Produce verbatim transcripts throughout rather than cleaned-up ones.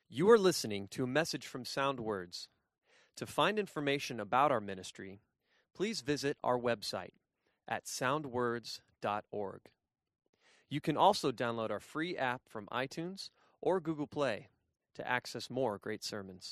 You are listening to a message from Sound Words. To find information about our ministry, please visit our website at sound words dot org. You can also download our free app from iTunes or Google Play to access more great sermons.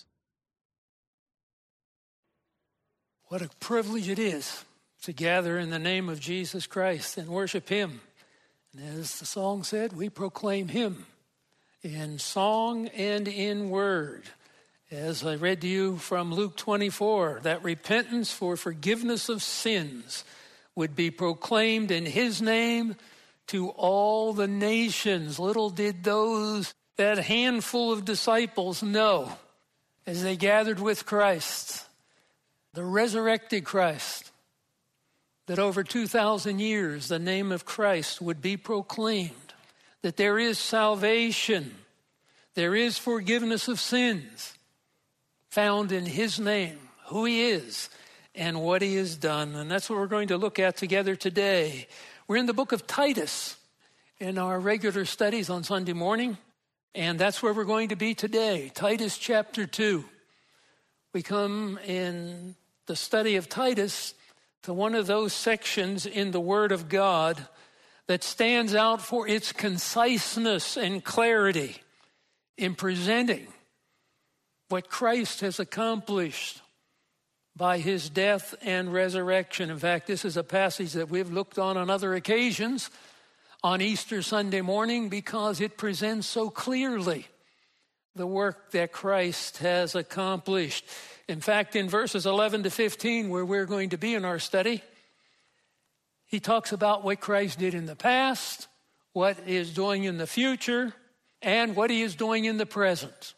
What a privilege it is to gather in the name of Jesus Christ and worship Him. And as the song said, we proclaim Him in song and in word. As I read to you from Luke twenty-four, that repentance for forgiveness of sins would be proclaimed in His name to all the nations. Little did those, that handful of disciples, know as they gathered with Christ, the resurrected Christ, that over two thousand years the name of Christ would be proclaimed, that there is salvation, there is forgiveness of sins found in His name, who He is, and what He has done. And that's what we're going to look at together today. We're in the book of Titus in our regular studies on Sunday morning, and that's where we're going to be today, Titus chapter two. We come in the study of Titus to one of those sections in the Word of God that stands out for its conciseness and clarity in presenting what Christ has accomplished by His death and resurrection. In fact, this is a passage that we've looked on on other occasions on Easter Sunday morning because it presents so clearly the work that Christ has accomplished. In fact, in verses eleven to fifteen, where we're going to be in our study, he talks about what Christ did in the past, what He is doing in the future, and what He is doing in the present.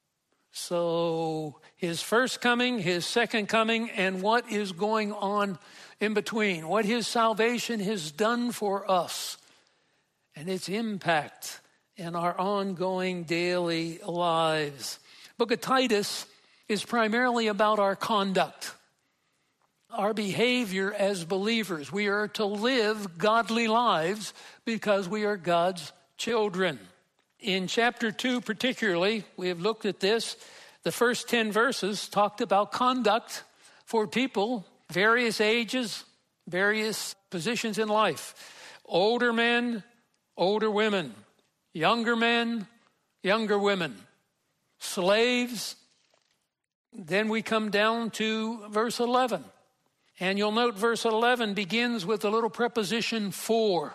So His first coming, His second coming, and what is going on in between, what His salvation has done for us, and its impact in our ongoing daily lives. Book of Titus is primarily about our conduct, our behavior as believers. We are to live godly lives because we are God's children. In chapter two particularly, we have looked at this. The first ten verses talked about conduct for people, various ages, various positions in life. Older men, older women. Younger men, younger women. Slaves. Then we come down to verse eleven. And you'll note verse eleven begins with the little preposition for.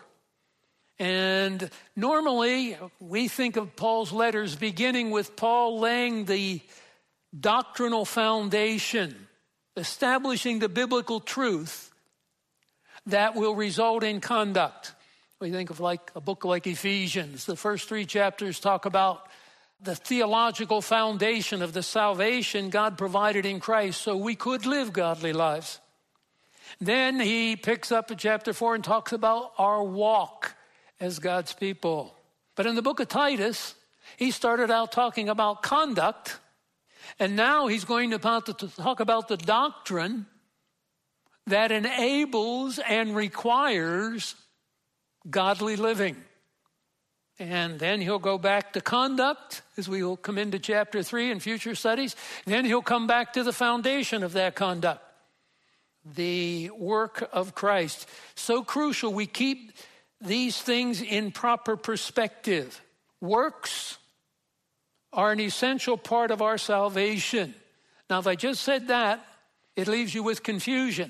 And normally we think of Paul's letters beginning with Paul laying the doctrinal foundation, establishing the biblical truth that will result in conduct. We think of like a book like Ephesians. The first three chapters talk about the theological foundation of the salvation God provided in Christ so we could live godly lives. Then he picks up in chapter four and talks about our walk as God's people. But in the book of Titus, he started out talking about conduct, and now he's going to talk about the doctrine that enables and requires godly living. And then he'll go back to conduct as we will come into chapter three in future studies. Then he'll come back to the foundation of that conduct, the work of Christ. So crucial we keep these things in proper perspective. Works are an essential part of our salvation. Now, if I just said that, it leaves you with confusion.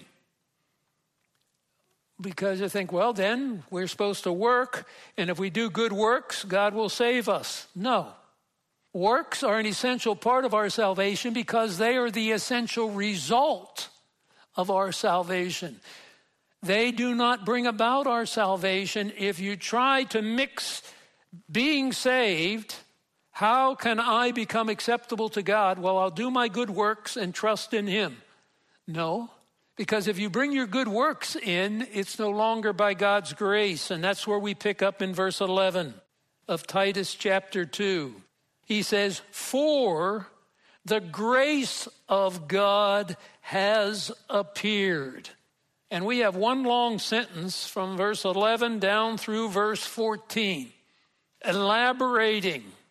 Because you think, well, then we're supposed to work, and if we do good works, God will save us. No. Works are an essential part of our salvation because they are the essential result of our salvation. They do not bring about our salvation. If you try to mix being saved, how can I become acceptable to God? Well, I'll do my good works and trust in Him. No, because if you bring your good works in, it's no longer by God's grace. And that's where we pick up in verse eleven of Titus chapter two. He says, for the grace of God has appeared. And we have one long sentence from verse eleven down through verse fourteen, elaborating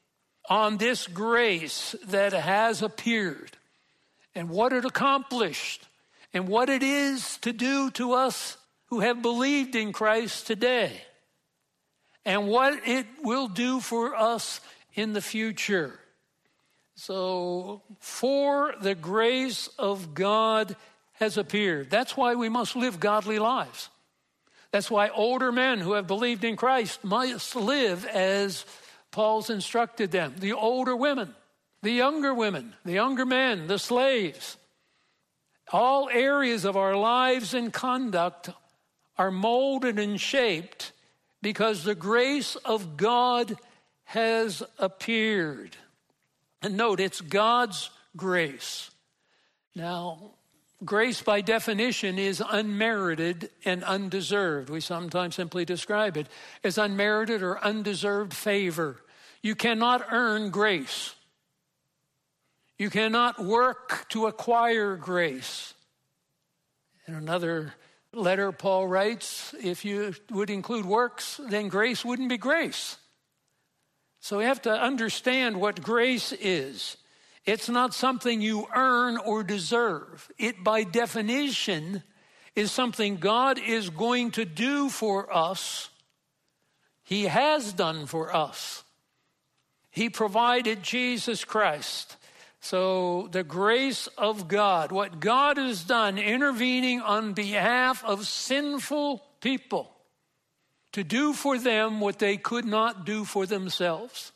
on this grace that has appeared and what it accomplished and what it is to do to us who have believed in Christ today and what it will do for us in the future. So, for the grace of God has appeared. That's why we must live godly lives. That's why older men who have believed in Christ must live as Paul's instructed them. The older women, the younger women, the younger men, the slaves. All areas of our lives and conduct are molded and shaped because the grace of God has appeared. And note, it's God's grace. Now, grace by definition is unmerited and undeserved. We sometimes simply describe it as unmerited or undeserved favor. You cannot earn grace. You cannot work to acquire grace. In another letter, Paul writes, if you would include works, then grace wouldn't be grace. So we have to understand what grace is. It's not something you earn or deserve. It, by definition, is something God is going to do for us. He has done for us. He provided Jesus Christ. So the grace of God, what God has done, intervening on behalf of sinful people, to do for them what they could not do for themselves.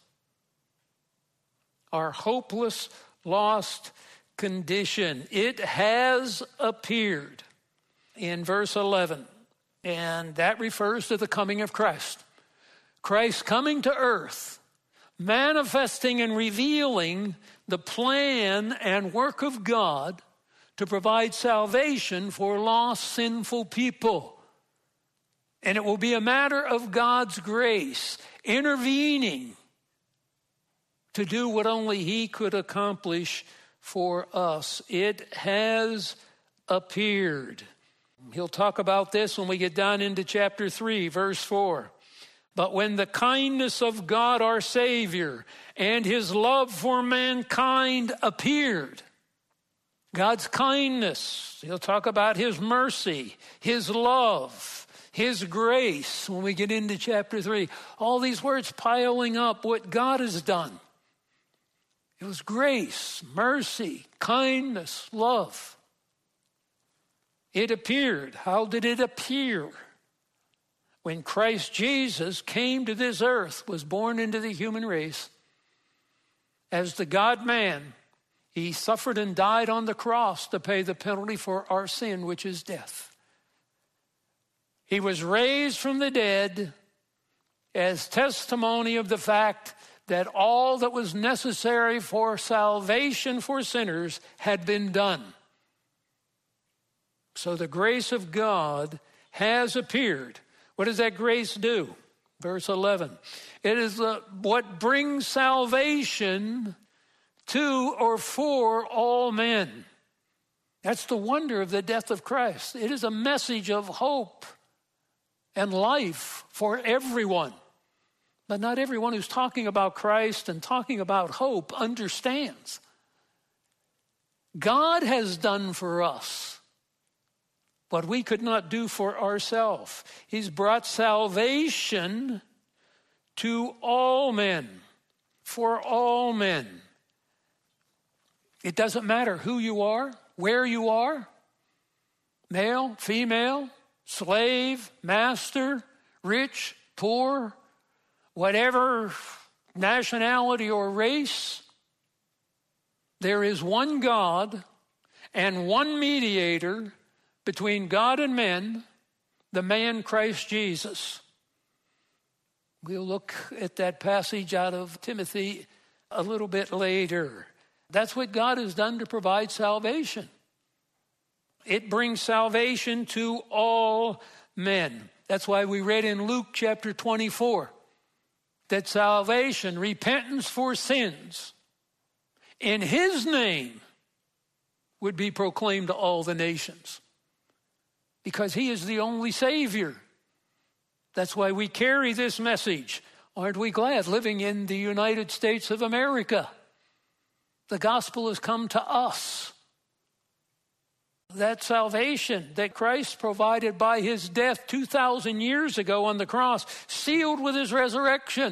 Our hopeless, lost condition. It has appeared in verse eleven. And that refers to the coming of Christ. Christ coming to earth, manifesting and revealing the plan and work of God to provide salvation for lost, sinful people. And it will be a matter of God's grace intervening to do what only He could accomplish for us. It has appeared. He'll talk about this when we get down into chapter three, verse four. But when the kindness of God our Savior and His love for mankind appeared, God's kindness, he'll talk about His mercy, His love, His grace when we get into chapter three. All these words piling up what God has done. It was grace, mercy, kindness, love. It appeared. How did it appear? When Christ Jesus came to this earth, was born into the human race, as the God-man, He suffered and died on the cross to pay the penalty for our sin, which is death. He was raised from the dead as testimony of the fact that all that was necessary for salvation for sinners had been done. So the grace of God has appeared. What does that grace do? Verse eleven. It is uh, what brings salvation to or for all men. That's the wonder of the death of Christ. It is a message of hope and life for everyone. But not everyone who's talking about Christ and talking about hope understands. God has done for us what we could not do for ourselves. He's brought salvation to all men, for all men. It doesn't matter who you are, where you are, male, female, slave, master, rich, poor, whatever nationality or race. There is one God and one mediator between God and men, the man Christ Jesus. We'll look at that passage out of Timothy a little bit later. That's what God has done to provide salvation. It brings salvation to all men. That's why we read in Luke chapter twenty-four that salvation, repentance for sins, in His name would be proclaimed to all the nations. Because He is the only Savior. That's why we carry this message Aren't we glad living in the United States of America? The gospel has come to us. That salvation that Christ provided by his death two thousand years ago on the cross, sealed with his resurrection.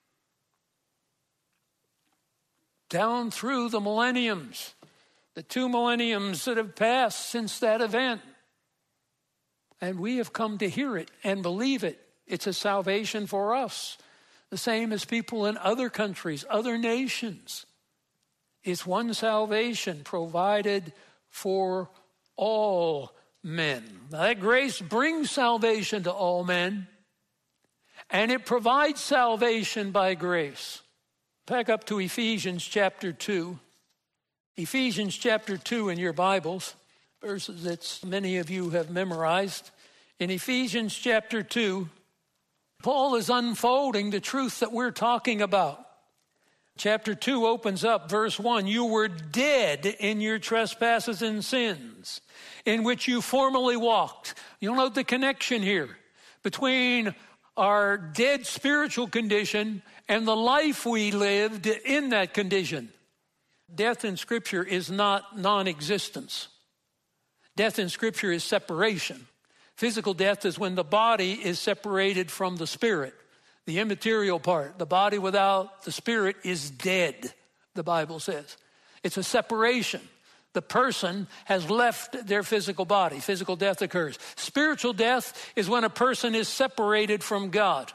Down through the millenniums, the two millenniums that have passed since that event. And we have come to hear it and believe it. It's a salvation for us. The same as people in other countries, other nations. It's one salvation provided for all men. Now, that grace brings salvation to all men, and it provides salvation by grace. Back up to Ephesians chapter two. Ephesians chapter two in your Bibles, verses that many of you have memorized. In Ephesians chapter two, Paul is unfolding the truth that we're talking about. Chapter two opens up, verse one, you were dead in your trespasses and sins, in which you formerly walked. You'll note the connection here between our dead spiritual condition and the life we lived in that condition. Death in Scripture is not non-existence. Death in Scripture is separation. Physical death is when the body is separated from the spirit. The immaterial part, the body without the spirit is dead, the Bible says. It's a separation. The person has left their physical body. Physical death occurs. Spiritual death is when a person is separated from God.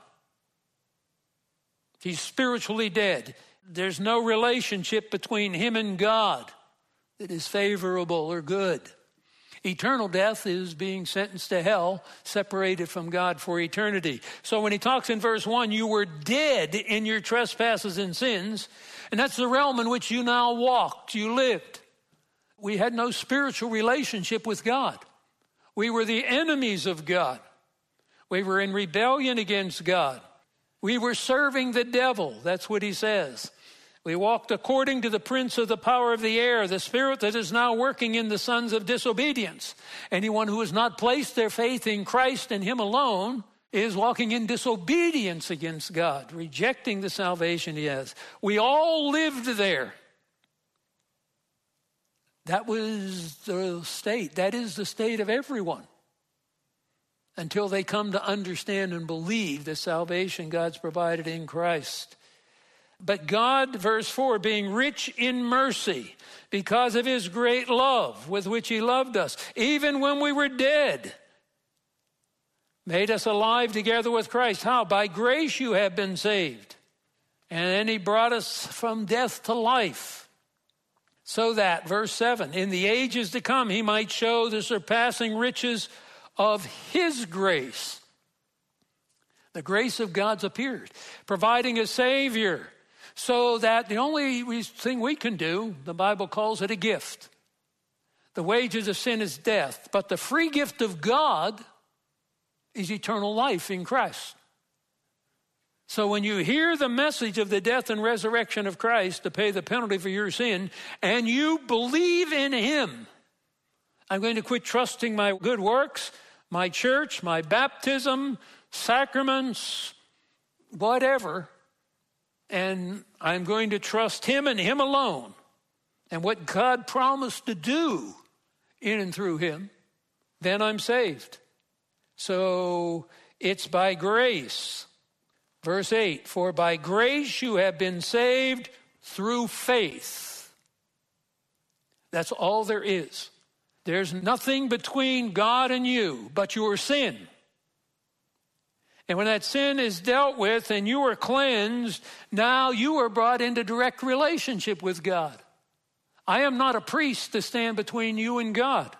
He's spiritually dead. There's no relationship between him and God that is favorable or good. Eternal death is being sentenced to hell, separated from God for eternity. So when he talks in verse one, you were dead in your trespasses and sins, and that's the realm in which you now walked, you lived. We had no spiritual relationship with God. We were the enemies of God. We were in rebellion against God. We were serving the devil. That's what he says. We walked according to the prince of the power of the air, the spirit that is now working in the sons of disobedience. Anyone who has not placed their faith in Christ and him alone is walking in disobedience against God, rejecting the salvation he has. We all lived there. That was the state. That is the state of everyone until they come to understand and believe the salvation God's provided in Christ. But God, verse four, being rich in mercy because of his great love with which he loved us, even when we were dead, made us alive together with Christ. How? By grace you have been saved. And then he brought us from death to life. So that, verse seven, in the ages to come he might show the surpassing riches of his grace. The grace of God's appeared, providing a Savior, so that the only thing we can do, the Bible calls it a gift. The wages of sin is death, but the free gift of God is eternal life in Christ. So when you hear the message of the death and resurrection of Christ to pay the penalty for your sin, and you believe in him, I'm going to quit trusting my good works, my church, my baptism, sacraments, whatever, and I'm going to trust him and him alone and what God promised to do in and through him, then I'm saved. So it's by grace. Verse eight, for by grace you have been saved through faith. That's all there is. There's nothing between God and you but your sin. And when that sin is dealt with and you are cleansed, now you are brought into direct relationship with God. I am not a priest to stand between you and God.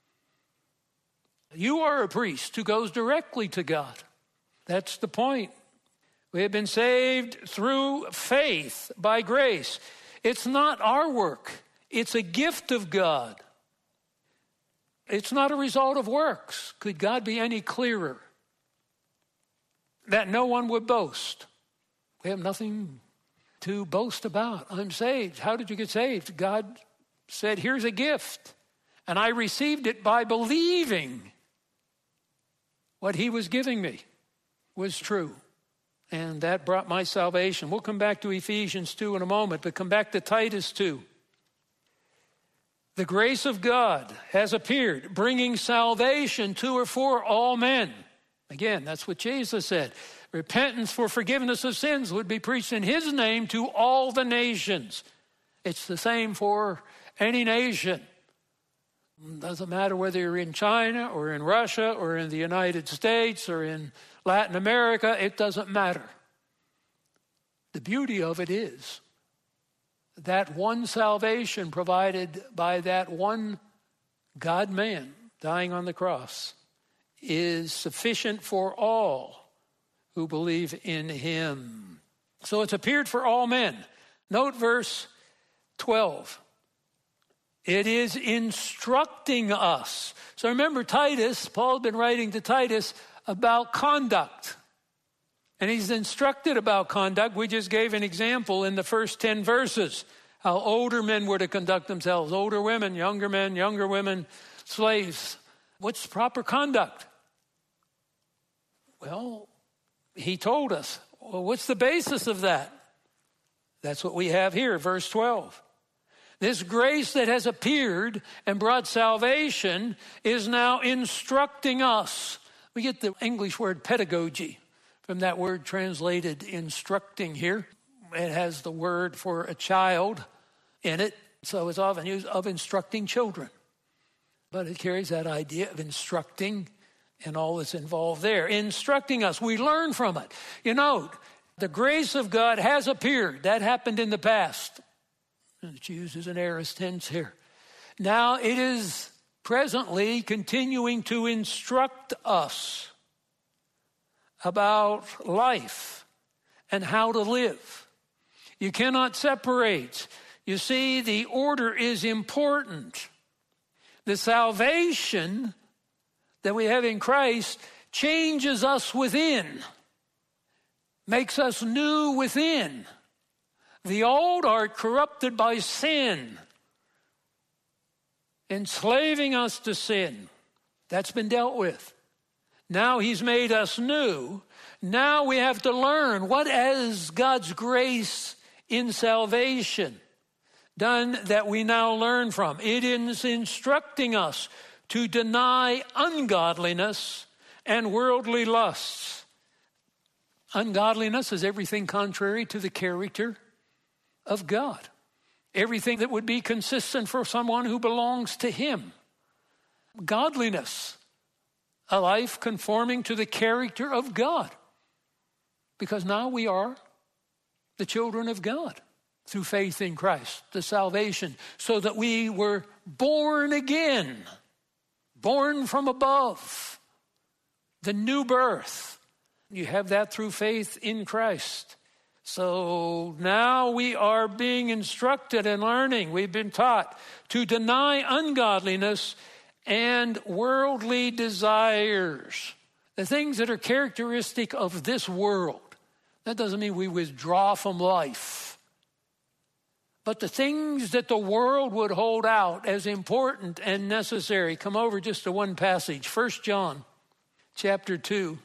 You are a priest who goes directly to God. That's the point. We have been saved through faith by grace. It's not our work. It's a gift of God. It's not a result of works. Could God be any clearer? That no one would boast. We have nothing to boast about. I'm saved. How did you get saved? God said, here's a gift. And I received it by believing what he was giving me was true. and that brought my salvation. We'll come back to Ephesians two in a moment, but come back to Titus two. The grace of God has appeared, bringing salvation to or for all men. Again, that's what Jesus said. Repentance for forgiveness of sins would be preached in his name to all the nations. It's the same for any nation. It doesn't matter whether you're in China or in Russia or in the United States or in Latin America. It doesn't matter. The beauty of it is that one salvation provided by that one God-man dying on the cross is sufficient for all who believe in him. So it's appeared for all men. Note verse twelve. It is instructing us. So remember Titus, Paul's been writing to Titus about conduct. And he's instructed about conduct. We just gave an example in the first ten verses, how older men were to conduct themselves, older women, younger men, younger women, slaves. What's proper conduct? Well, he told us. Well, what's the basis of that? That's what we have here, verse twelve. This grace that has appeared and brought salvation is now instructing us. We get the English word pedagogy from that word translated instructing here. It has the word for a child in it, so it's often used of instructing children. But it carries that idea of instructing and all that's involved there. Instructing us, we learn from it. You know, the grace of God has appeared. That happened in the past. It's used as an aorist tense here. Now it is presently continuing to instruct us about life and how to live. You cannot separate. You see, the order is important. The salvation that we have in Christ changes us within, makes us new within. The old are corrupted by sin, enslaving us to sin. That's been dealt with. Now he's made us new. Now we have to learn what is God's grace in salvation done that we now learn from. It is instructing us to deny ungodliness and worldly lusts. Ungodliness is everything contrary to the character of God. Everything that would be consistent for someone who belongs to him. Godliness, a life conforming to the character of God. Because now we are the children of God through faith in Christ, the salvation, so that we were born again, born from above, the new birth. You have that through faith in Christ. So now we are being instructed and learning. We've been taught to deny ungodliness and worldly desires, the things that are characteristic of this world. That doesn't mean we withdraw from life. But the things that the world would hold out as important and necessary. Come over just to one passage, First John chapter two.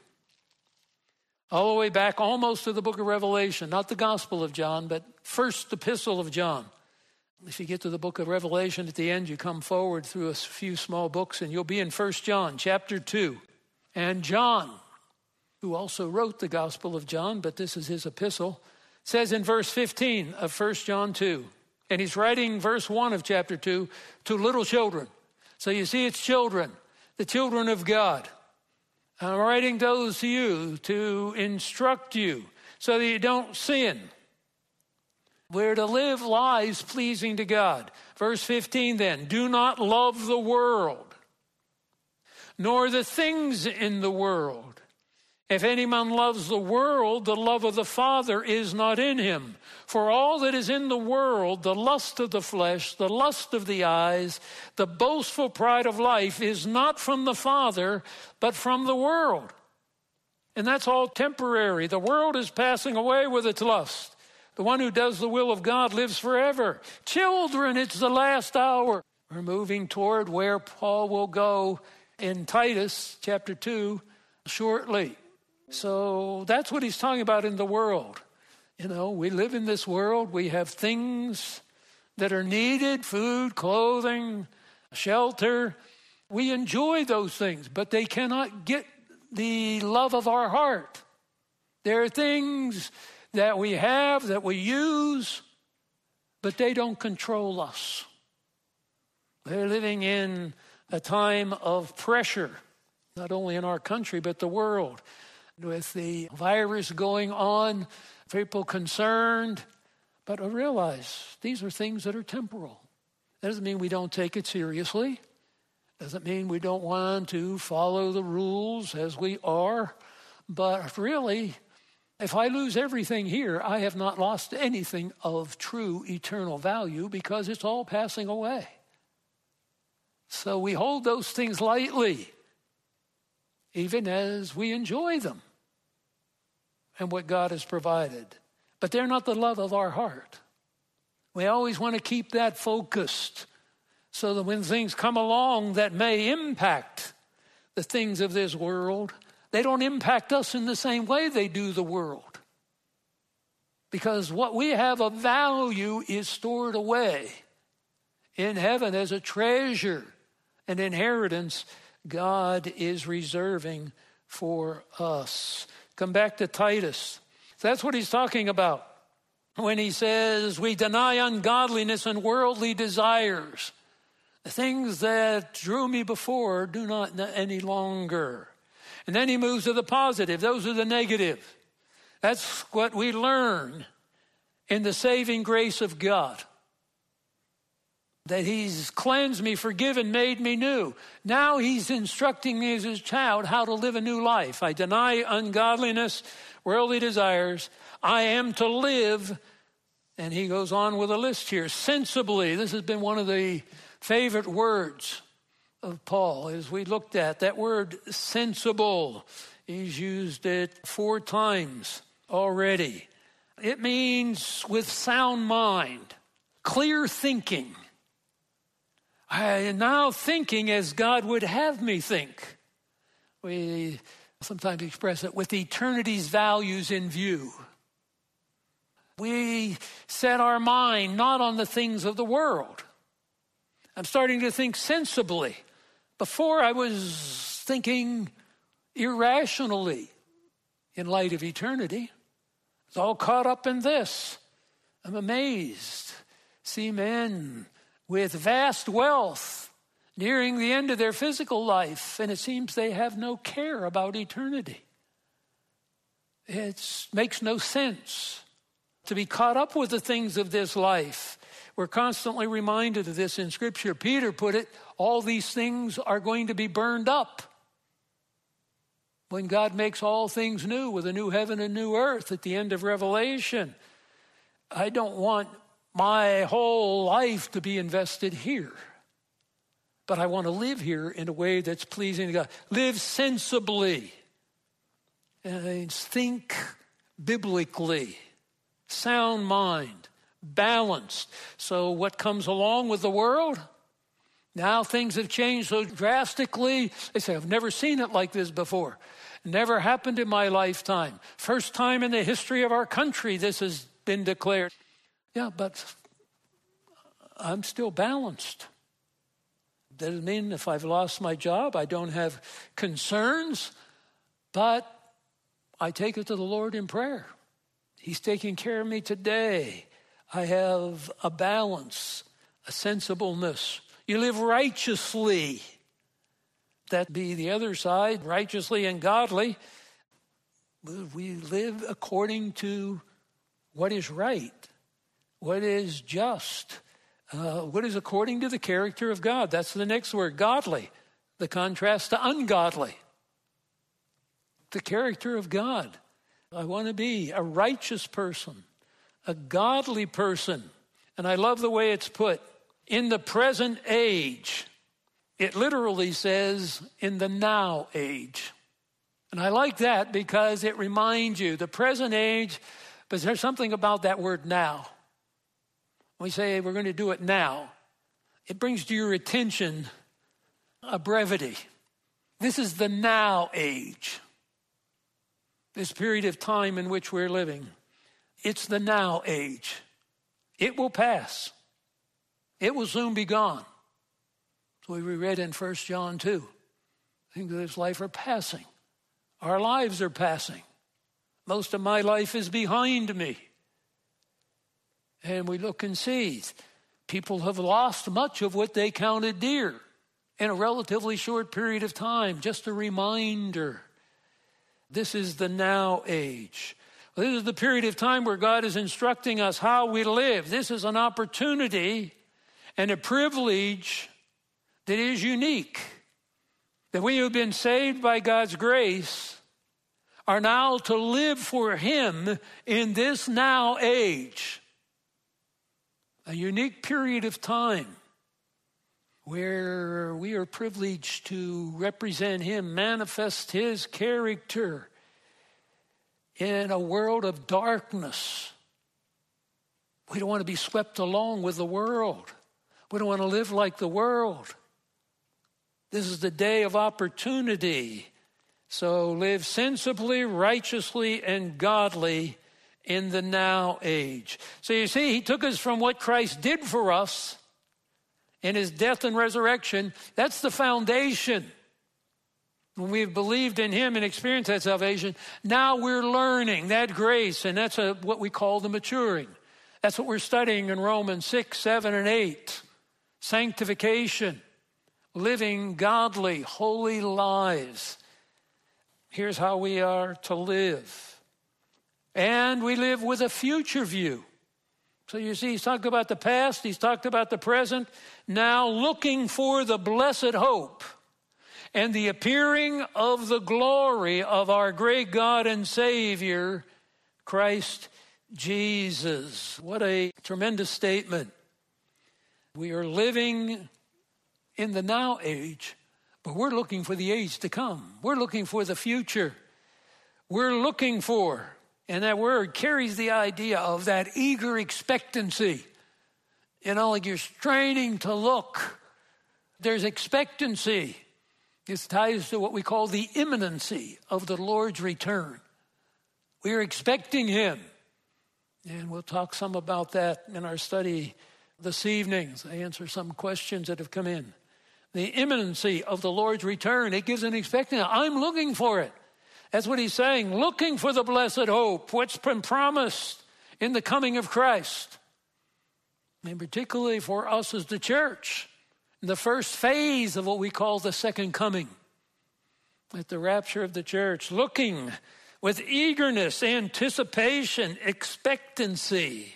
All the way back almost to the book of Revelation, not the Gospel of John, but first epistle of John. If you get to the book of Revelation at the end, you come forward through a few small books and you'll be in First John chapter two. And John, who also wrote the Gospel of John, but this is his epistle, says in verse fifteen of First John two, and he's writing verse one of chapter two to little children. So you see it's children, the children of God. I'm writing those to you to instruct you so that you don't sin. We're to live lives pleasing to God. Verse fifteen then, do not love the world, nor the things in the world. If any man loves the world, the love of the Father is not in him. For all that is in the world, the lust of the flesh, the lust of the eyes, the boastful pride of life is not from the Father, but from the world. And that's all temporary. The world is passing away with its lust. The one who does the will of God lives forever. Children, it's the last hour. We're moving toward where Paul will go in Titus chapter two shortly. So that's what he's talking about in the world. You know, we live in this world. We have things that are needed, food, clothing, shelter. We enjoy those things, but they cannot get the love of our heart. There are things that we have, that we use, but they don't control us. We're living in a time of pressure, not only in our country, but the world. With the virus going on, people concerned, but I realize these are things that are temporal. That doesn't mean we don't take it seriously. Doesn't mean we don't want to follow the rules as we are. But really, if I lose everything here, I have not lost anything of true eternal value because it's all passing away. So we hold those things lightly, even as we enjoy them and what God has provided. But they're not the love of our heart. We always want to keep that focused so that when things come along that may impact the things of this world, they don't impact us in the same way they do the world. Because what we have of value is stored away in heaven as a treasure, an inheritance God is reserving for us. Come back to Titus. That's what he's talking about when he says we deny ungodliness and worldly desires. The things that drew me before do not any longer. And then he moves to the positive. Those are the negative. That's what we learn in the saving grace of God. That he's cleansed me, forgiven, made me new. Now he's instructing me as his child how to live a new life. I deny ungodliness, worldly desires. I am to live, and he goes on with a list here, sensibly. This has been one of the favorite words of Paul as we looked at. That word sensible, he's used it four times already. It means with sound mind, clear thinking. I am now thinking as God would have me think. We sometimes express it with eternity's values in view. We set our mind not on the things of the world. I'm starting to think sensibly. Before I was thinking irrationally in light of eternity. It's all caught up in this. I'm amazed. See men with vast wealth nearing the end of their physical life, and it seems they have no care about eternity. It makes no sense to be caught up with the things of this life. We're constantly reminded of this in Scripture. Peter put it, all these things are going to be burned up. When God makes all things new with a new heaven and new earth at the end of Revelation, I don't want my whole life to be invested here. But I want to live here in a way that's pleasing to God. Live sensibly. And think biblically. Sound mind. Balanced. So what comes along with the world? Now things have changed so drastically. They say, I've never seen it like this before. Never happened in my lifetime. First time in the history of our country this has been declared. Yeah, but I'm still balanced. Doesn't mean if I've lost my job, I don't have concerns, but I take it to the Lord in prayer. He's taking care of me today. I have a balance, a sensibleness. You live righteously. That be the other side, righteously and godly. We live according to what is right, what is just, uh, what is according to the character of God. That's the next word, godly. The contrast to ungodly. The character of God. I want to be a righteous person, a godly person. And I love the way it's put. In the present age. It literally says, in the now age. And I like that because it reminds you, the present age, but there's something about that word now. When we say we're going to do it now, it brings to your attention a brevity. This is the now age. this period of time in which we're living. It's the now age. It will pass. It will soon be gone. So we read in First John two. Things of this life are passing. Our lives are passing. Most of my life is behind me. And we look and see people have lost much of what they counted dear in a relatively short period of time. Just a reminder. This is the now age. This is the period of time where God is instructing us how we live. This is an opportunity and a privilege that is unique. That we who have been saved by God's grace are now to live for Him in this now age. A unique period of time where we are privileged to represent Him, manifest His character in a world of darkness. We don't want to be swept along with the world. We don't want to live like the world. This is the day of opportunity. So live sensibly, righteously, and godly in the now age. So you see, He took us from what Christ did for us in His death and resurrection. That's the foundation. When we've believed in Him and experienced that salvation, now we're learning that grace, and that's a, what we call the maturing. That's what we're studying in Romans six, seven, and eight. Sanctification, living godly, holy lives. Here's how we are to live. And we live with a future view. So you see, He's talked about the past, He's talked about the present, now looking for the blessed hope and the appearing of the glory of our great God and Savior, Christ Jesus. What a tremendous statement. We are living in the now age, but we're looking for the age to come. We're looking for the future. We're looking for, and that word carries the idea of that eager expectancy. You know, like you're straining to look. There's expectancy. This ties to what we call the imminency of the Lord's return. We're expecting Him. And we'll talk some about that in our study this evening. I answer some questions that have come in. The imminency of the Lord's return, it gives an expectancy. I'm looking for it. That's what He's saying. Looking for the blessed hope, what's been promised in the coming of Christ. And particularly for us as the church, in the first phase of what we call the second coming, at the rapture of the church, looking with eagerness, anticipation, expectancy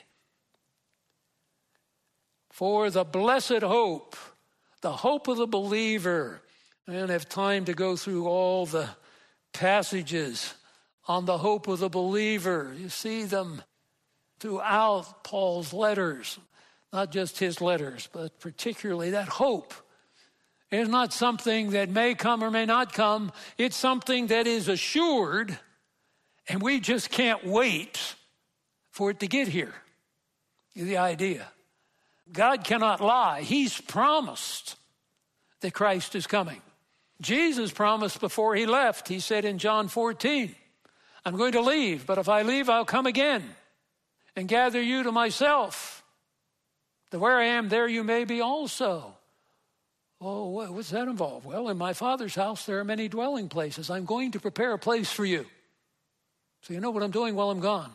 for the blessed hope, the hope of the believer. I don't have time to go through all the passages on the hope of the believer. You see them throughout Paul's letters, not just his letters, but particularly that hope. It's not something that may come or may not come. It's something that is assured, and we just can't wait for it to get here. The idea. God cannot lie. He's promised that Christ is coming. Jesus promised before He left. He said in John fourteen, I'm going to leave, but if I leave, I'll come again and gather you to myself. That where I am, there you may be also. Oh, what's that involve? Well, in my Father's house, there are many dwelling places. I'm going to prepare a place for you. So you know what I'm doing while I'm gone.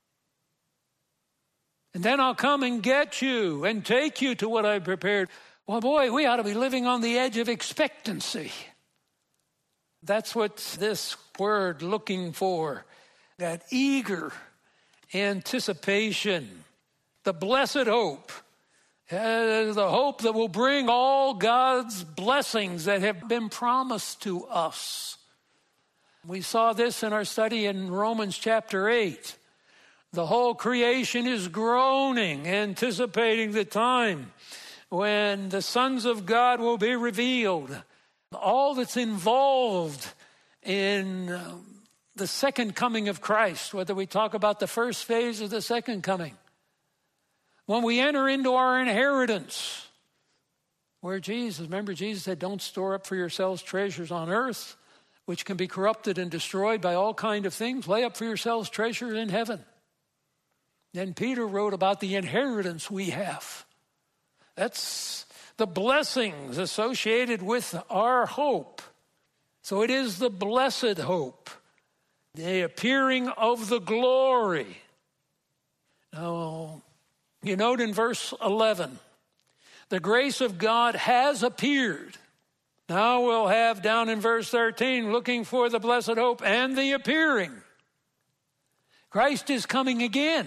And then I'll come and get you and take you to what I've prepared. Well, boy, we ought to be living on the edge of expectancy. That's what this word looking for, that eager anticipation, the blessed hope, uh, the hope that will bring all God's blessings that have been promised to us. We saw this in our study in Romans chapter eight. The whole creation is groaning, anticipating the time when the sons of God will be revealed. All that's involved in uh, the second coming of Christ, whether we talk about the first phase or the second coming. When we enter into our inheritance, where Jesus, remember Jesus said, don't store up for yourselves treasures on earth, which can be corrupted and destroyed by all kind of things. Lay up for yourselves treasure in heaven. Then Peter wrote about the inheritance we have. That's the blessings associated with our hope. So it is the blessed hope, the appearing of the glory. Now, you note in verse eleven, the grace of God has appeared. Now we'll have down in verse thirteen, looking for the blessed hope and the appearing. Christ is coming again.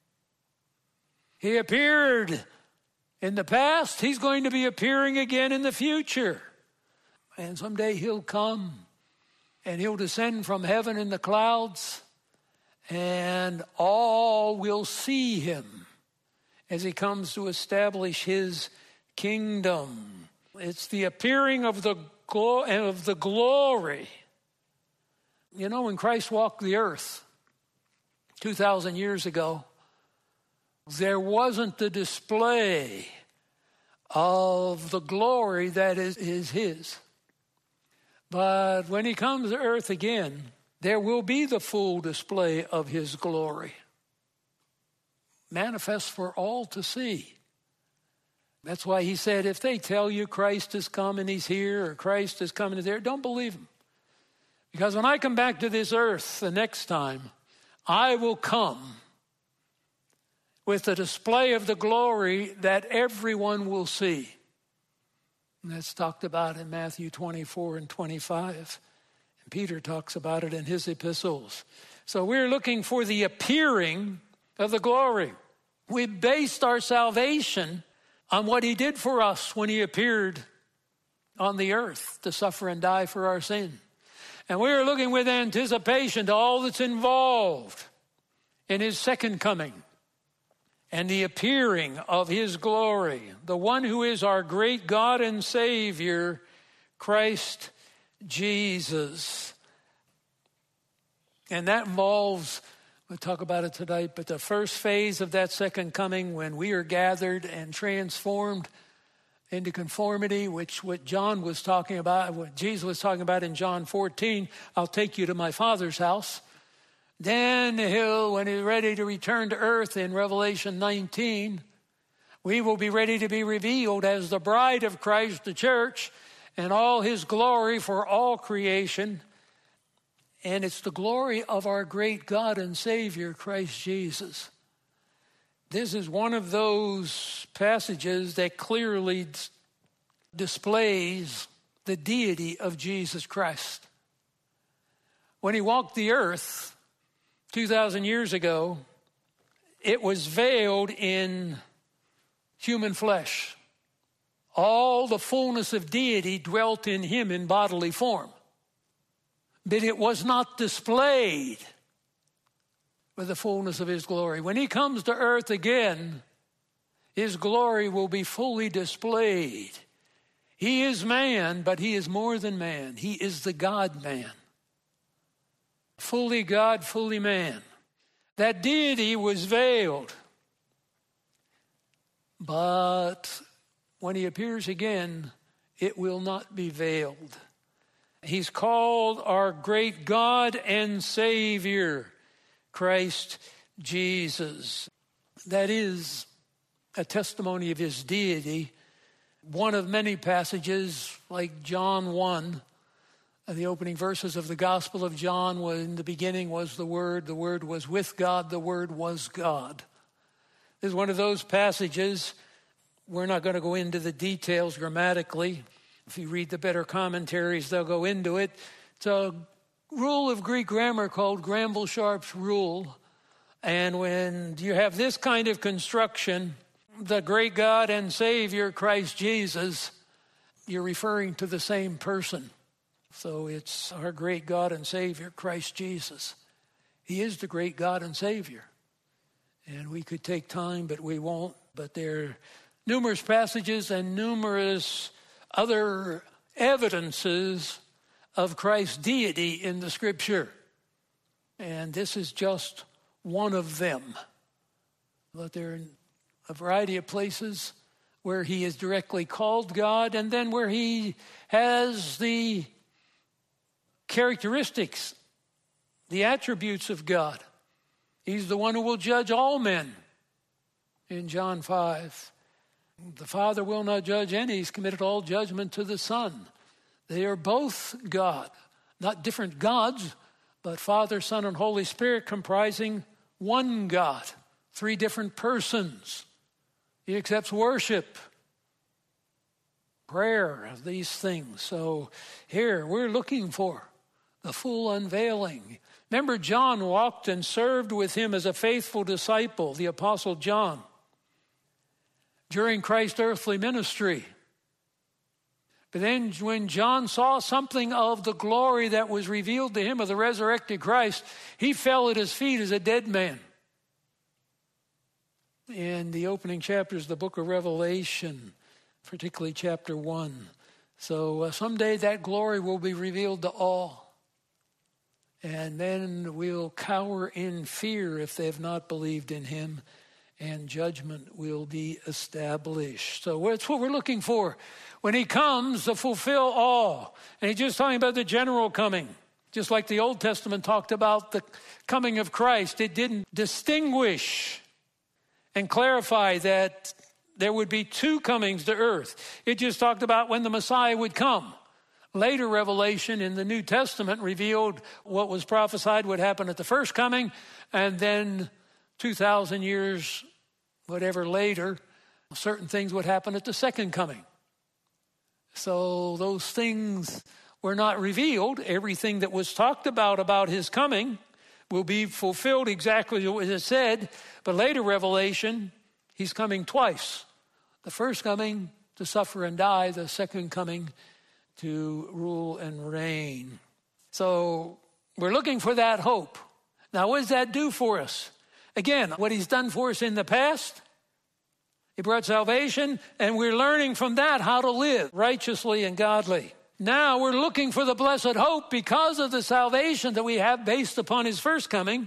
He appeared in the past. He's going to be appearing again in the future. And someday he'll come and he'll descend from heaven in the clouds, and all will see him as he comes to establish his kingdom. It's the appearing of the glo- of the glory. You know, when Christ walked the earth two thousand years ago, there wasn't the display of the glory that is, is his. But when he comes to earth again, there will be the full display of his glory, manifest for all to see. That's why he said, if they tell you Christ is coming, he's here, or Christ is coming, he's there, don't believe them. Because when I come back to this earth the next time, I will come with the display of the glory that everyone will see. And that's talked about in Matthew twenty-four and twenty-five. And Peter talks about it in his epistles. So we're looking for the appearing of the glory. We based our salvation on what he did for us when he appeared on the earth to suffer and die for our sin. And we are looking with anticipation to all that's involved in his second coming and the appearing of his glory, the one who is our great God and Savior, Christ Jesus. And that involves, we'll talk about it tonight, but the first phase of that second coming, when we are gathered and transformed into conformity, which what John was talking about, what Jesus was talking about in John fourteen, I'll take you to my Father's house. Then he'll, when he's ready to return to earth in Revelation nineteen, we will be ready to be revealed as the bride of Christ, the church, and all his glory for all creation. And it's the glory of our great God and Savior, Christ Jesus. This is one of those passages that clearly displays the deity of Jesus Christ. When he walked the earth two thousand years ago, it was veiled in human flesh. All the fullness of deity dwelt in him in bodily form. But it was not displayed with the fullness of his glory. When he comes to earth again, his glory will be fully displayed. He is man, but he is more than man. He is the God-man. Fully God, fully man. That deity was veiled. But when he appears again, it will not be veiled. He's called our great God and Savior, Christ Jesus. That is a testimony of his deity. One of many passages, like John one, the opening verses of the Gospel of John, was in the beginning was the Word, the Word was with God, the Word was God. This is one of those passages. We're not going to go into the details grammatically. If you read the better commentaries, they'll go into it. It's a rule of Greek grammar called Granville-Sharp's rule. And when you have this kind of construction, the great God and Savior, Christ Jesus, you're referring to the same person. So it's our great God and Savior, Christ Jesus. He is the great God and Savior. And we could take time, but we won't. But there are numerous passages and numerous other evidences of Christ's deity in the Scripture. And this is just one of them. But there are a variety of places where he is directly called God, and then where he has the characteristics, the attributes of God. He's the one who will judge all men in John five. The Father will not judge any. He's committed all judgment to the Son. They are both God, not different gods, but Father, Son, and Holy Spirit comprising one God, three different persons. He accepts worship, prayer, these things. So here we're looking for the full unveiling. Remember, John walked and served with him as a faithful disciple, the Apostle John, during Christ's earthly ministry. But then when John saw something of the glory that was revealed to him of the resurrected Christ, he fell at his feet as a dead man. In the opening chapters of the book of Revelation, particularly chapter one. So uh, someday that glory will be revealed to all. And then we'll cower in fear if they have not believed in him, and judgment will be established. So that's what we're looking for. When he comes to fulfill all. And he's just talking about the general coming. Just like the Old Testament talked about the coming of Christ. It didn't distinguish and clarify that there would be two comings to earth. It just talked about when the Messiah would come. Later Revelation in the New Testament revealed what was prophesied would happen at the first coming, and then two thousand years, whatever later, certain things would happen at the second coming. So those things were not revealed. Everything that was talked about about his coming will be fulfilled exactly as it said. But later Revelation, he's coming twice. The first coming to suffer and die, the second coming to rule and reign. So we're looking for that hope. Now, what does that do for us? Again, what he's done for us in the past, he brought salvation, and we're learning from that how to live righteously and godly. Now we're looking for the blessed hope because of the salvation that we have based upon his first coming.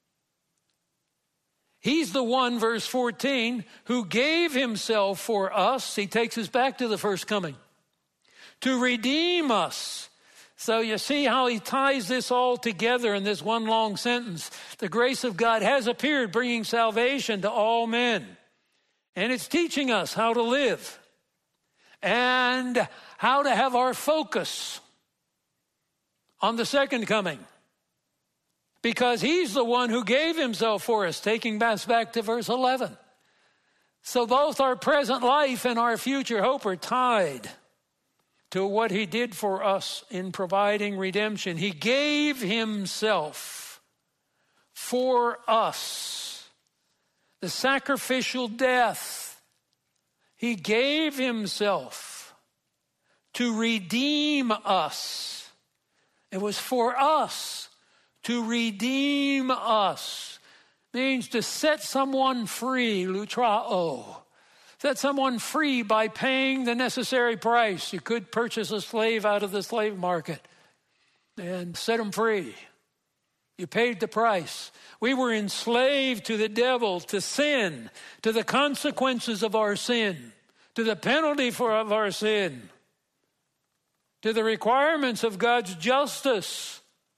He's the one, verse fourteen, who gave himself for us. He takes us back to the first coming. To redeem us. So you see how he ties this all together in this one long sentence. The grace of God has appeared, bringing salvation to all men. And it's teaching us how to live. And how to have our focus on the second coming. Because he's the one who gave himself for us, taking us back to verse eleven. So both our present life and our future hope are tied to what he did for us in providing redemption. He gave himself for us. The sacrificial death. He gave himself to redeem us. It was for us. To redeem us means to set someone free, lutrao. Set someone free by paying the necessary price. You could purchase a slave out of the slave market and set him free. You paid the price. We were enslaved to the devil, to sin, to the consequences of our sin, to the penalty for of our sin, to the requirements of God's justice.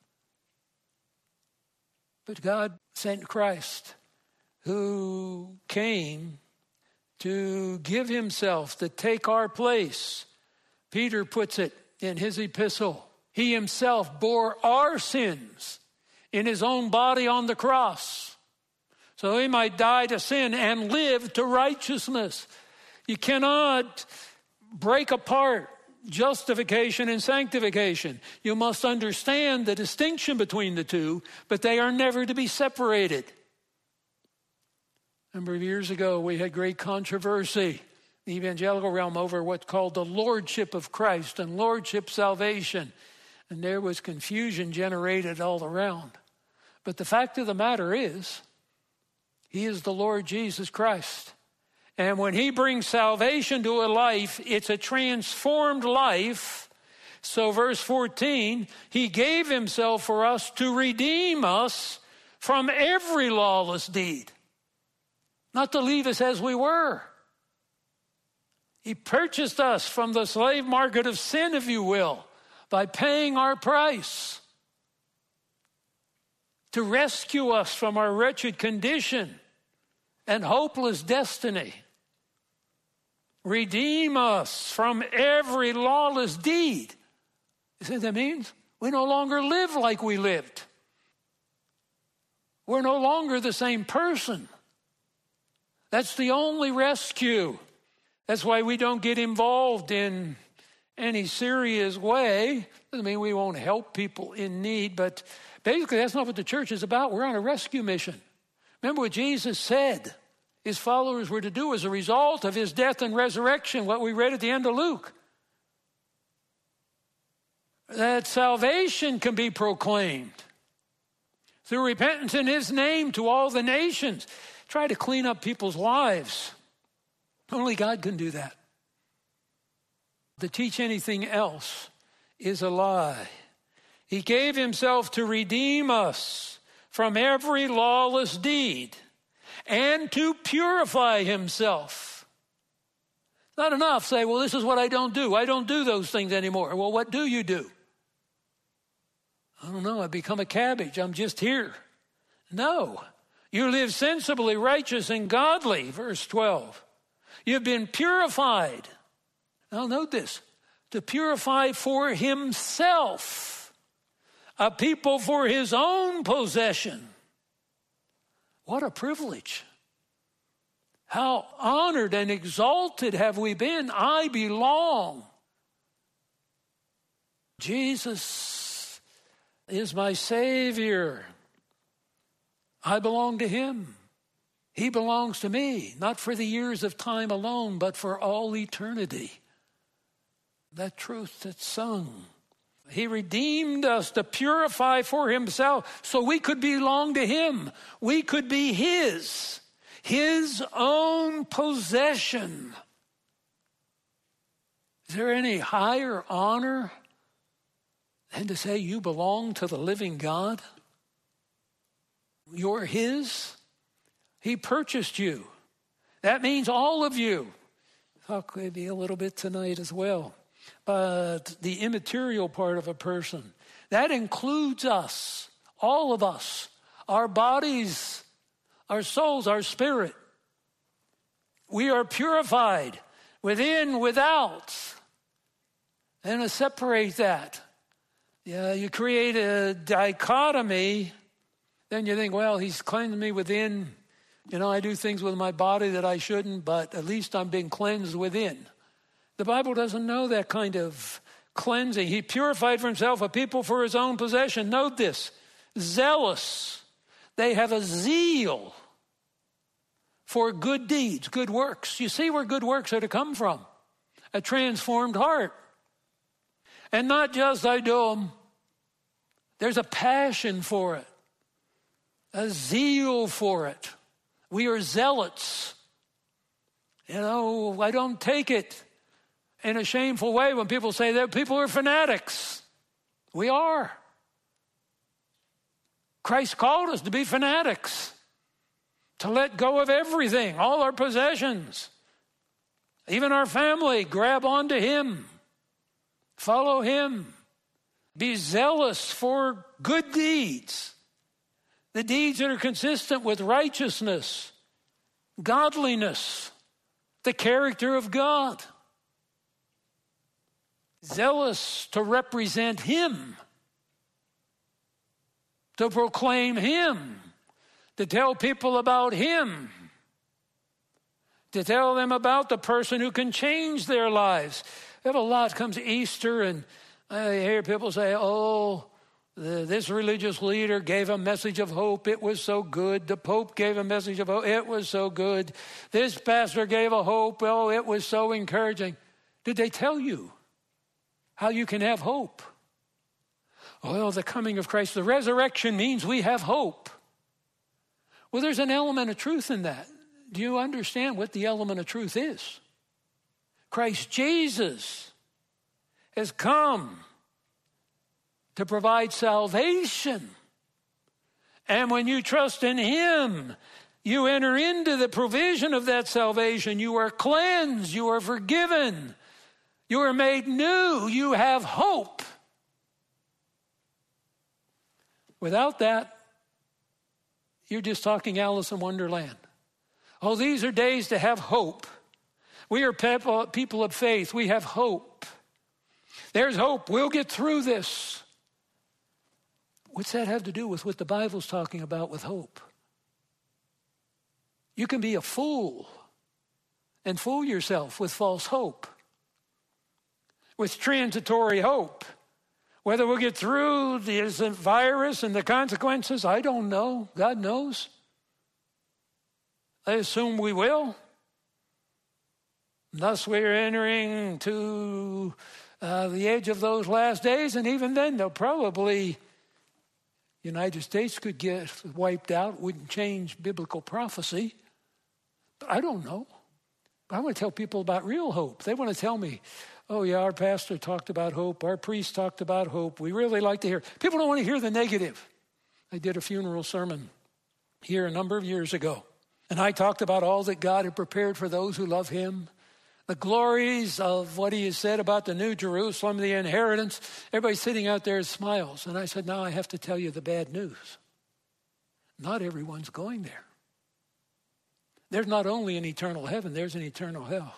But God sent Christ, who came to give himself, to take our place. Peter puts it in his epistle. He himself bore our sins in his own body on the cross, so he might die to sin and live to righteousness. You cannot break apart justification and sanctification. You must understand the distinction between the two, but they are never to be separated. A number of years ago, we had great controversy in the evangelical realm over what's called the lordship of Christ and lordship salvation. And there was confusion generated all around. But the fact of the matter is, he is the Lord Jesus Christ. And when he brings salvation to a life, it's a transformed life. So verse fourteen, he gave himself for us to redeem us from every lawless deed. Not to leave us as we were. He purchased us from the slave market of sin, if you will, by paying our price to rescue us from our wretched condition and hopeless destiny. Redeem us from every lawless deed. You see what that means? We no longer live like we lived. We're no longer the same person. That's the only rescue. That's why we don't get involved in any serious way. Doesn't mean we won't help people in need, but basically that's not what the church is about. We're on a rescue mission. Remember what Jesus said his followers were to do as a result of his death and resurrection, what we read at the end of Luke. That salvation can be proclaimed through repentance in his name to all the nations. Try to clean up people's lives. Only God can do that. To teach anything else is a lie. He gave himself to redeem us from every lawless deed and to purify himself. It's not enough to say, well, this is what I don't do. I don't do those things anymore. Well, what do you do? I don't know. I become a cabbage. I'm just here. No. You live sensibly, righteous, and godly, verse twelve. You've been purified. Now note this. To purify for himself, a people for his own possession. What a privilege. How honored and exalted have we been. I belong. Jesus is my Savior. I belong to him. He belongs to me, not for the years of time alone, but for all eternity. That truth that's sung. He redeemed us to purify for himself so we could belong to him. We could be his, his own possession. Is there any higher honor than to say you belong to the living God? You're his. He purchased you. That means all of you. Talk maybe a little bit tonight as well. But the immaterial part of a person, that includes us, all of us, our bodies, our souls, our spirit. We are purified within, without. And to separate that, yeah, you create a dichotomy. Then you think, well, he's cleansed me within. You know, I do things with my body that I shouldn't, but at least I'm being cleansed within. The Bible doesn't know that kind of cleansing. He purified for himself a people for his own possession. Note this, zealous. They have a zeal for good deeds, good works. You see where good works are to come from. A transformed heart. And not just I do them. There's a passion for it. A zeal for it. We are zealots. You know, I don't take it in a shameful way when people say that people are fanatics. We are. Christ called us to be fanatics, to let go of everything, all our possessions, even our family, grab onto him, follow him, be zealous for good deeds, the deeds that are consistent with righteousness, godliness, the character of God. Zealous to represent him, to proclaim him, to tell people about him, to tell them about the person who can change their lives. We have a lot comes Easter, and I hear people say, oh, the, this religious leader gave a message of hope. It was so good. The Pope gave a message of hope. It was so good. This pastor gave a hope. Oh, it was so encouraging. Did they tell you how you can have hope? Well, the coming of Christ, the resurrection means we have hope. Well, there's an element of truth in that. Do you understand what the element of truth is? Christ Jesus has come to provide salvation. And when you trust in him, you enter into the provision of that salvation. You are cleansed. You are forgiven. You are made new. You have hope. Without that, you're just talking Alice in Wonderland. Oh, these are days to have hope. We are people, people of faith. We have hope. There's hope. We'll get through this. What's that have to do with what the Bible's talking about with hope? You can be a fool and fool yourself with false hope, with transitory hope. Whether we'll get through this virus and the consequences, I don't know. God knows. I assume we will. Thus we're entering to uh, the edge of those last days, and even then they'll probably, the United States could get wiped out, wouldn't change biblical prophecy. But I don't know. But I want to tell people about real hope. They want to tell me, oh yeah, our pastor talked about hope, our priest talked about hope. We really like to hear. People don't want to hear the negative. I did a funeral sermon here a number of years ago, and I talked about all that God had prepared for those who love him, the glories of what he has said about the New Jerusalem, the inheritance. Everybody sitting out there smiles. And I said, now I have to tell you the bad news. Not everyone's going there. There's not only an eternal heaven, there's an eternal hell.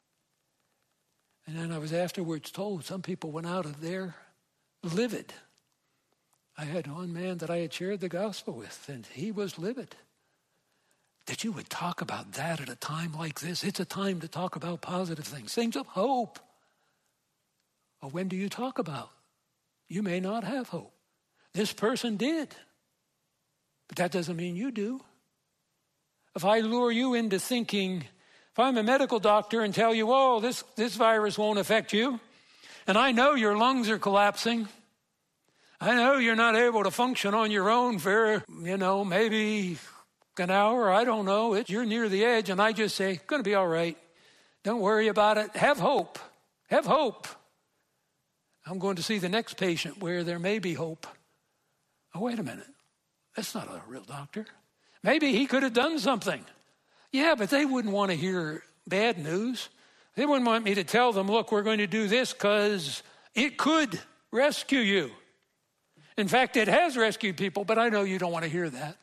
And then I was afterwards told some people went out of there livid. I had one man that I had shared the gospel with, and he was livid. That you would talk about that at a time like this. It's a time to talk about positive things, things of hope. Well, when do you talk about? You may not have hope. This person did, but that doesn't mean you do. If I lure you into thinking, if I'm a medical doctor and tell you, oh, this, this virus won't affect you, and I know your lungs are collapsing, I know you're not able to function on your own for, you know, maybe an hour, I don't know, it, you're near the edge, and I just say, going to be all right. Don't worry about it. Have hope. Have hope. I'm going to see the next patient where there may be hope. Oh, wait a minute. That's not a real doctor. Maybe he could have done something. Yeah, but they wouldn't want to hear bad news. They wouldn't want me to tell them, look, we're going to do this because it could rescue you. In fact, it has rescued people, but I know you don't want to hear that.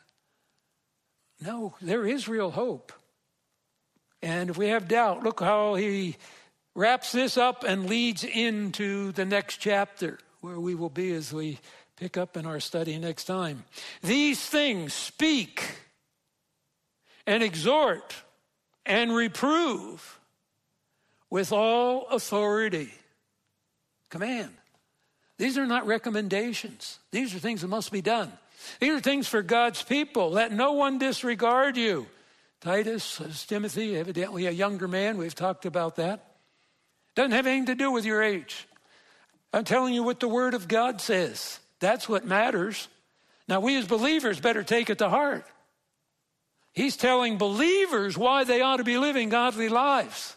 No, there is real hope. And if we have doubt, look how he wraps this up and leads into the next chapter where we will be as we pick up in our study next time. These things speak and exhort and reprove with all authority. Command. These are not recommendations. These are things that must be done. These are things for God's people. Let no one disregard you. Titus, as Timothy, evidently a younger man. We've talked about that. Doesn't have anything to do with your age. I'm telling you what the Word of God says. That's what matters. Now, we as believers better take it to heart. He's telling believers why they ought to be living godly lives.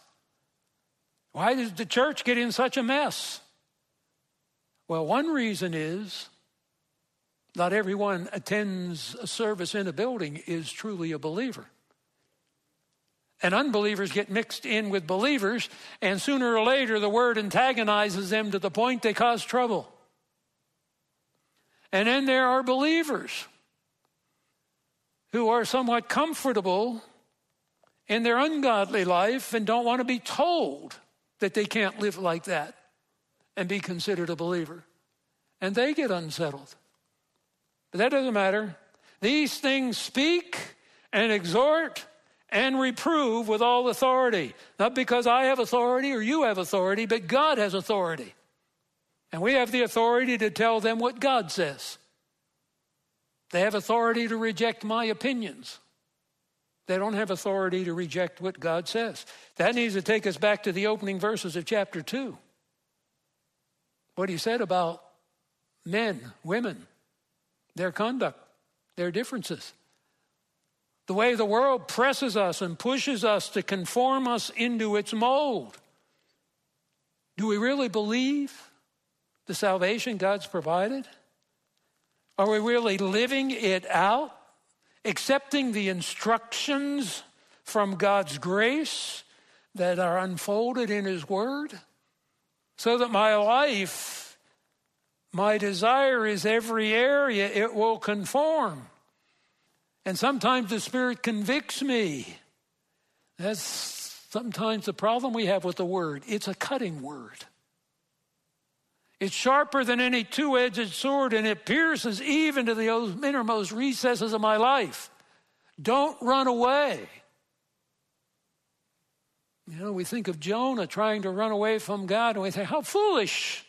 Why does the church get in such a mess? Well, one reason is not everyone attends a service in a building is truly a believer. And unbelievers get mixed in with believers, and sooner or later the word antagonizes them to the point they cause trouble. And then there are believers who are somewhat comfortable in their ungodly life and don't want to be told that they can't live like that and be considered a believer. And they get unsettled. But that doesn't matter. These things speak and exhort and reprove with all authority. Not because I have authority or you have authority, but God has authority. And we have the authority to tell them what God says. They have authority to reject my opinions. They don't have authority to reject what God says. That needs to take us back to the opening verses of chapter two. What he said about men, women, their conduct, their differences. The way the world presses us and pushes us to conform us into its mold. Do we really believe the salvation God's provided? Are we really living it out? Accepting the instructions from God's grace that are unfolded in His Word? So that my life My desire is every area it will conform. And sometimes the Spirit convicts me. That's sometimes the problem we have with the Word. It's a cutting word. It's sharper than any two-edged sword, and it pierces even to the innermost recesses of my life. Don't run away. You know, we think of Jonah trying to run away from God, and we think, how foolish.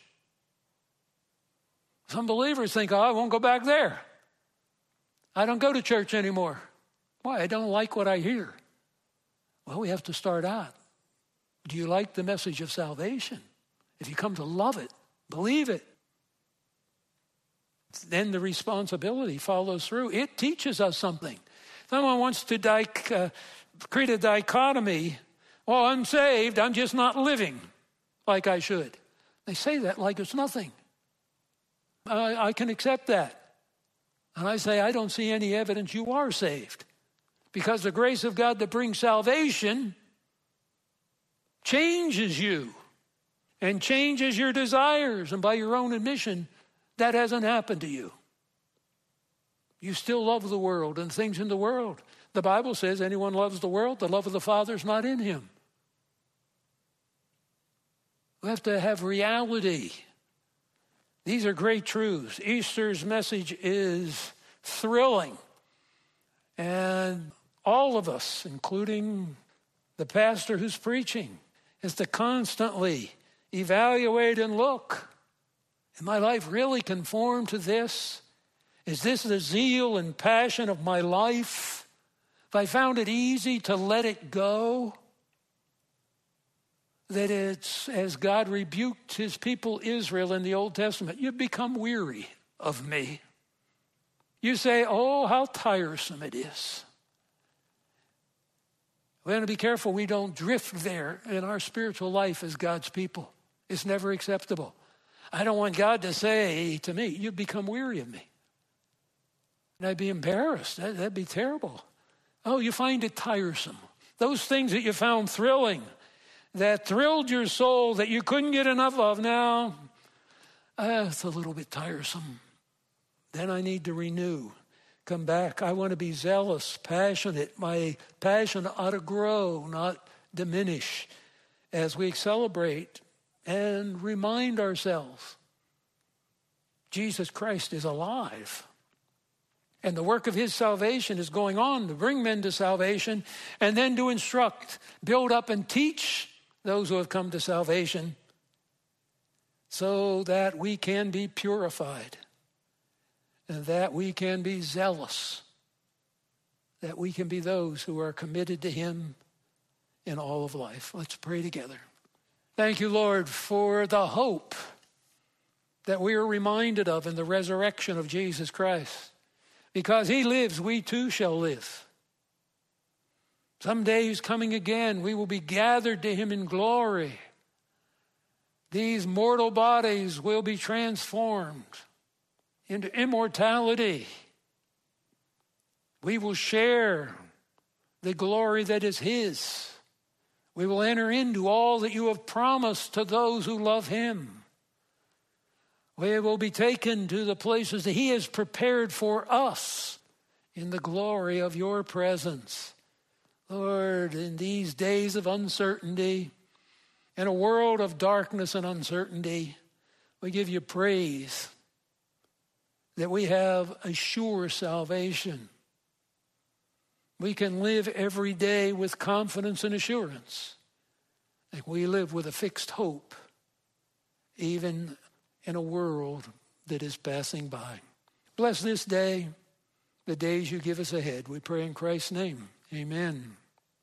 Some believers think, oh, I won't go back there. I don't go to church anymore. Why? I don't like what I hear. Well, we have to start out. Do you like the message of salvation? If you come to love it, believe it, then the responsibility follows through. It teaches us something. Someone wants to dic- uh, create a dichotomy. Oh, I'm saved, I'm just not living like I should. They say that like it's nothing. I, I can accept that. And I say, I don't see any evidence you are saved. Because the grace of God that brings salvation changes you and changes your desires. And by your own admission, that hasn't happened to you. You still love the world and things in the world. The Bible says anyone loves the world, the love of the Father is not in him. We have to have reality. These are great truths. Easter's message is thrilling. And all of us, including the pastor who's preaching, is to constantly evaluate and look. Is my life really conformed to this? Is this the zeal and passion of my life? If I found it easy to let it go, that it's as God rebuked his people Israel in the Old Testament, you become weary of me. You say, oh, how tiresome it is. We have to be careful we don't drift there in our spiritual life as God's people. It's never acceptable. I don't want God to say to me, you've become weary of me. And I'd be embarrassed. That, that'd be terrible. Oh, you find it tiresome. Those things that you found thrilling, that thrilled your soul, that you couldn't get enough of now, uh, it's a little bit tiresome. Then I need to renew. Come back. I want to be zealous, passionate. My passion ought to grow, not diminish, as we celebrate and remind ourselves Jesus Christ is alive. And the work of his salvation is going on to bring men to salvation and then to instruct, build up, and teach those who have come to salvation so that we can be purified. And that we can be zealous, that we can be those who are committed to him in all of life. Let's pray together. Thank you, Lord, for the hope that we are reminded of in the resurrection of Jesus Christ. Because he lives, we too shall live. Someday he's coming again. We will be gathered to him in glory. These mortal bodies will be transformed into immortality. We will share the glory that is his. We will enter into all that you have promised to those who love him. We will be taken to the places that he has prepared for us in the glory of your presence. Lord, in these days of uncertainty, in a world of darkness and uncertainty, we give you praise that we have a sure salvation. We can live every day with confidence and assurance. That we live with a fixed hope, even in a world that is passing by. Bless this day, the days you give us ahead. We pray in Christ's name. Amen.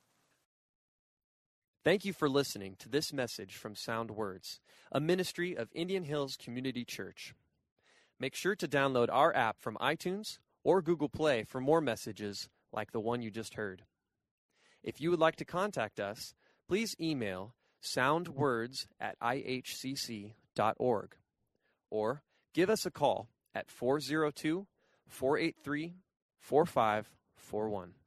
Thank you for listening to this message from Sound Words, a ministry of Indian Hills Community Church. Make sure to download our app from iTunes or Google Play for more messages like the one you just heard. If you would like to contact us, please email soundwords at i h c c dot org or give us a call at four oh two, four eight three, four five four one.